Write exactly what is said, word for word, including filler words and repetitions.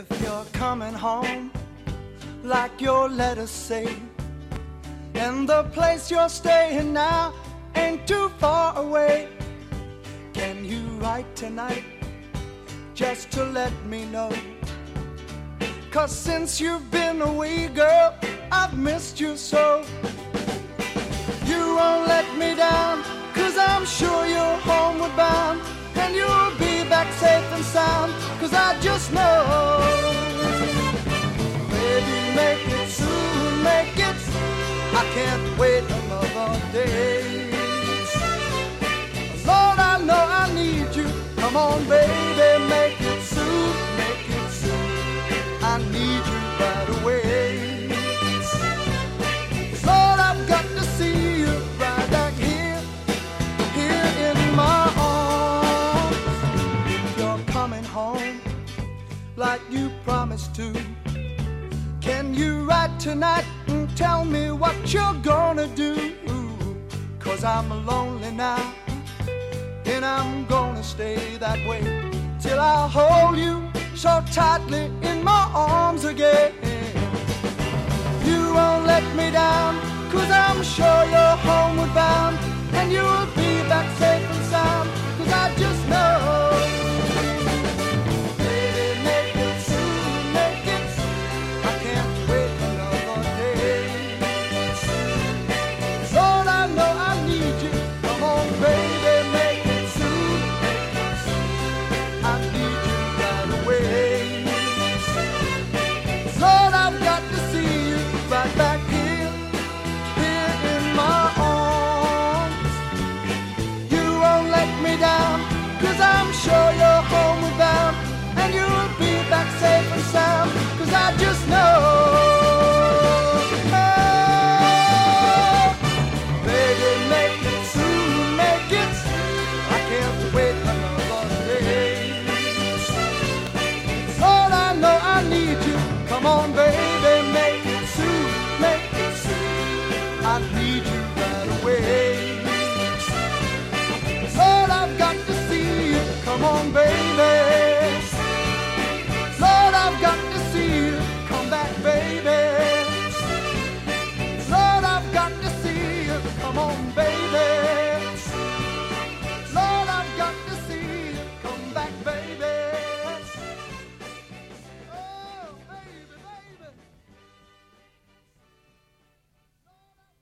If you're coming home, like your letters say, and the place you're staying now ain't too far away, can you write tonight just to let me know? 'Cause since you've been away, girl, I've missed you so. You won't let me down, 'cause I'm sure you're homeward bound, and you'll be back safe and sound, 'cause I just know. Baby, make it soon, make it. I can't wait another day. Lord, I know I need you. Come on, baby, make it soon, make it soon. I need you right away. Lord, I've got to see you right back here, here in my arms. If you're coming home like you promised to, can you write tonight and tell me what you're gonna do? 'Cause I'm lonely now, and I'm gonna stay that way till I hold you so tightly in my arms again. You won't let me down, 'cause I'm sure you're homeward bound, and you'll be back safe and sound, 'cause I just know. Baby, make it soon, make it. I can't wait another day. Lord, I know I need you. Come on, baby, make it soon, make it soon. I need you right away. Lord, I've got to see you right back here, here in my arms. You won't let me down, 'cause I'm sure you're homeward bound, and you'll be back safe and sound, 'cause I just know. Oh, baby, make it soon, make it. I can't wait another day. Lord, I know I need you. Come on, baby, make it soon, make it soon. I need you.